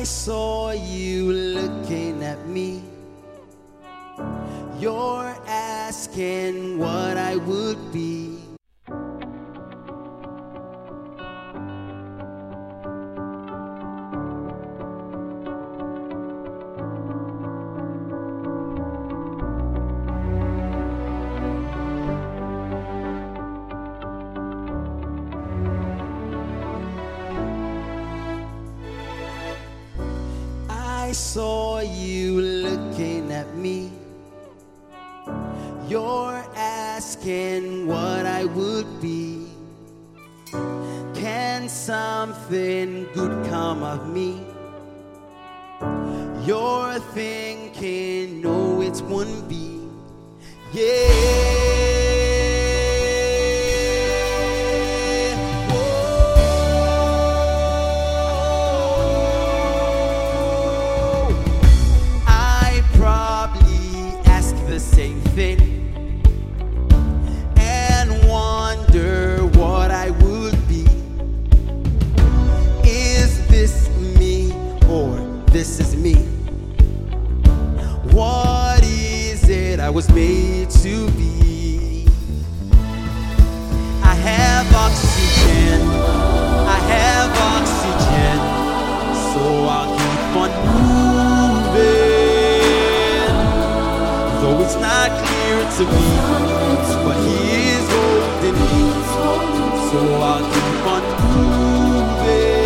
saw you looking at me. You're asking what I would be. I saw you looking at me. You're asking what I would be. Can something good come of me? You're thinking, no, it won't be. Yeah. Same thing and wonder what I would be. Is this me or this is me? What is it I was made to be? I have oxygen, I have oxygen, so I'll keep on moving. Though it's not clear to me, but he is holding me, so I'll keep on moving.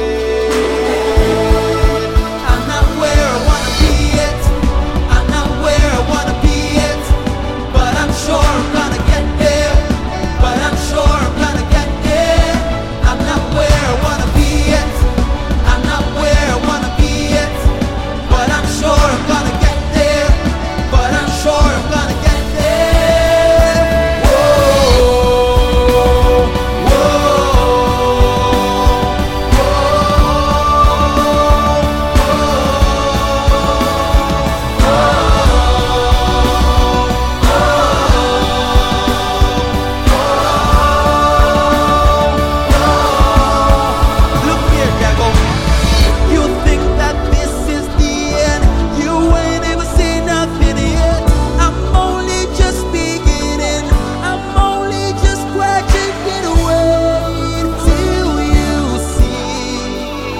I'm not where I wanna be yet, I'm not where I wanna be yet, but I'm sure I'm gonna get there, but I'm sure I'm gonna get there. I'm not where I wanna be yet, I'm not where I wanna be yet, but I'm sure I'm gonna get there, but I'm sure I'm gonna get there. Whoa, whoa, Look here, Jago. You think that this is the end? You ain't ever seen nothing yet. I'm only just beginning. I'm only just graduating away till you see.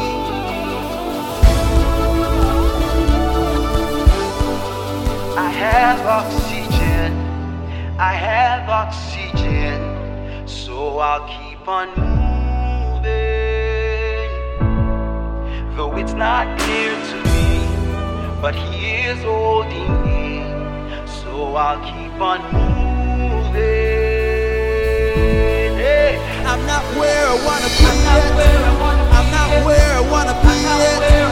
I have oxygen, I have oxygen, so I'll keep on moving. Though it's not clear to me, but he is holding me, so I'll keep on moving. Hey, I'm not where I wanna be yet. I'm not where I wanna be yet.